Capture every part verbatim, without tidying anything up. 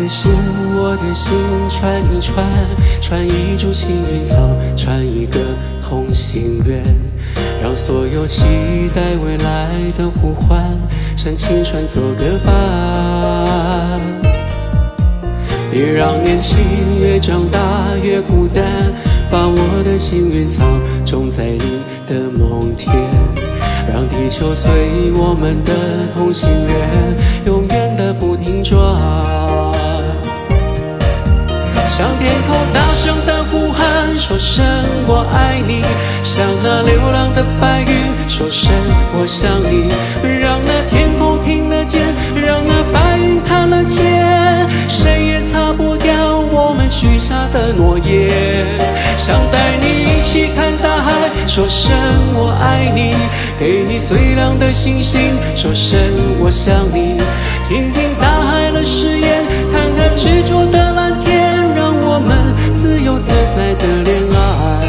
的心，我的心，串一串，串一株幸运草，串一个同心圆，让所有期待未来的呼唤，趁青春做个伴。别让年轻越长大越孤单，把我的幸运草种在你的梦田，让地球随我们的同心圆永远的不停转，向天空大声的呼喊，说声我爱你，向那流浪的白云说声我想你，让那天空听得见，让那白云看得见，谁也擦不掉我们许下的诺言，想带你一起看大海，说声我爱你，给你最亮的星星，说声我想你，听听大海的誓言，看看执着的蓝天，让我们自由自在的恋爱。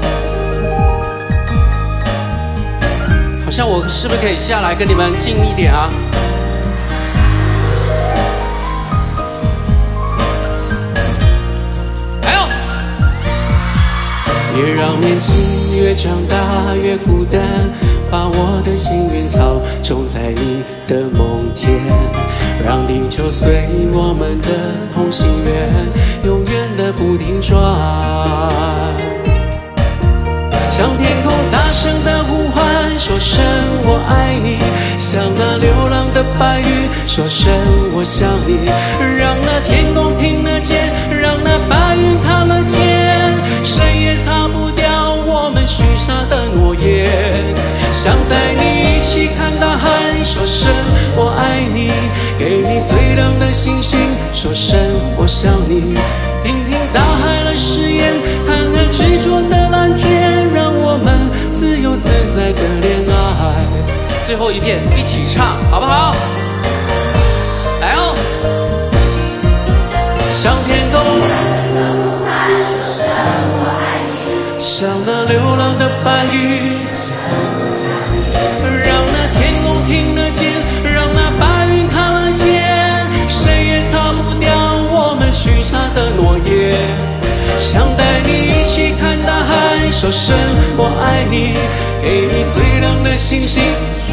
好像我是不是可以下来跟你们近一点啊？还有，别让年轻越长大越孤单，把我的幸运草种在你的梦田，让地球随我们的同心圆永远的不停转，向天空大声的呼唤，说声我爱你，向那流浪的白云说声我想你，让那天空听得见，让那白云看得见，谁也擦不掉我们许下的诺言，想带你一起看大海，说声我爱你，给你最亮的星星，说声我想你，听听大海的誓言，看看执着的蓝天，让我们自由自在的恋爱。最后一遍一起唱好不好？来哦，向天空说声我爱你，向那流浪的白云，让那天空听得见，让那白云看得见，谁也擦不掉我们许下的诺言，想带你一起看大海，说声我爱你，给你最亮的星星，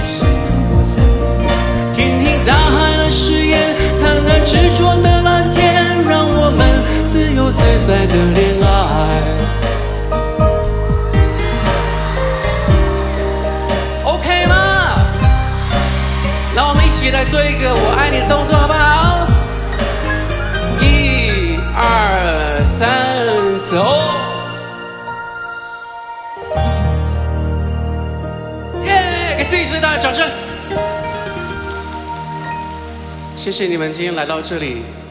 听听大海的誓言，看看执着的蓝天，让我们自由自在的恋爱。OK 吗？让我们一起来做一个我爱你的动作好不好？一二三走，耶！给自己最大的掌声。谢谢你们今天来到这里。